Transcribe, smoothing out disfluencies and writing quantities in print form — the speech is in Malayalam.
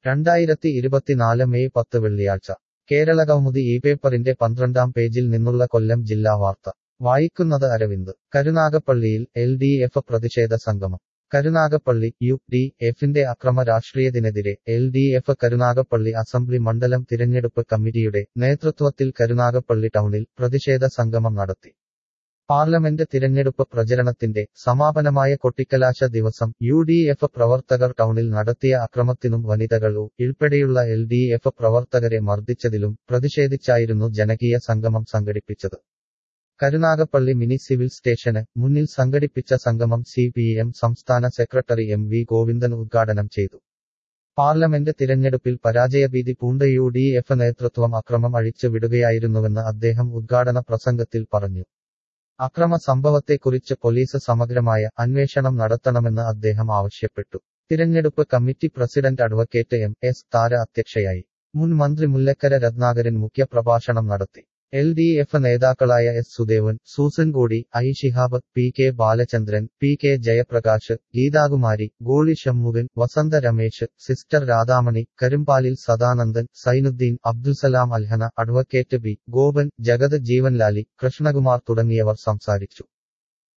2024 മെയ് 10 വെള്ളിയാഴ്ച കേരളകൗമുദി ഈ പേപ്പറിന്റെ 12-ാം പേജിൽ നിന്നുള്ള കൊല്ലം ജില്ലാ വാർത്ത വായിക്കുന്നത് അരവിന്ദ്. കരുനാഗപ്പള്ളിയിൽ LDF പ്രതിഷേധ സംഗമം. കരുനാഗപ്പള്ളി UDFന്റെ അക്രമ രാഷ്ട്രീയത്തിനെതിരെ LDF കരുനാഗപ്പള്ളി അസംബ്ലി മണ്ഡലം തിരഞ്ഞെടുപ്പ് കമ്മിറ്റിയുടെ നേതൃത്വത്തിൽ കരുനാഗപ്പള്ളി ടൗണിൽ പ്രതിഷേധ സംഗമം നടത്തി. പാർലമെന്റ് തിരഞ്ഞെടുപ്പ് പ്രചരണത്തിന്റെ സമാപനമായ കൊട്ടിക്കലാശ ദിവസം UDF പ്രവർത്തകർ ടൗണിൽ നടത്തിയ അക്രമത്തിനും വനിതകൾ ഉൾപ്പെടെയുള്ള LDF പ്രവർത്തകരെ മർദ്ദിച്ചതിലും പ്രതിഷേധിച്ചായിരുന്നു ജനകീയ സംഗമം സംഘടിപ്പിച്ചത്. കരുനാഗപ്പള്ളി മിനി സിവിൽ സ്റ്റേഷന് മുന്നിൽ സംഘടിപ്പിച്ച സംഗമം CPM സംസ്ഥാന സെക്രട്ടറി MV ഗോവിന്ദൻ ഉദ്ഘാടനം ചെയ്തു. പാർലമെന്റ് തിരഞ്ഞെടുപ്പിൽ പരാജയഭീതി പൂണ്ട UDF നേതൃത്വം അക്രമം അഴിച്ചു വിടുകയായിരുന്നുവെന്ന് അദ്ദേഹം ഉദ്ഘാടന പ്രസംഗത്തിൽ പറഞ്ഞു. അക്രമ സംഭവത്തെക്കുറിച്ച് പോലീസ് സമഗ്രമായ അന്വേഷണം നടത്തണമെന്ന് അദ്ദേഹം ആവശ്യപ്പെട്ടു. തിരഞ്ഞെടുപ്പ് committee president advocate MS Thara അധ്യക്ഷയായി. മുൻ മന്ത്രി മുല്ലക്കര രത്നാകരൻ മുഖ്യപ്രഭാഷണം നടത്തി. LDF നേതാക്കളായ S Sudevan, Susan Kodi, I Shihab, PK Balachandran, PK Jayaprakash, Geethakumari, Goli Shanmukhan, Vasantha Ramesh, sister Radhamani, Karumpalil Sadanandan, Sainudheen, Abdulsalam Alhana, advocate B Gopan, Jagath Jeevanlali, Krishnakumar തുടങ്ങിയവർ സംസാരിച്ചു.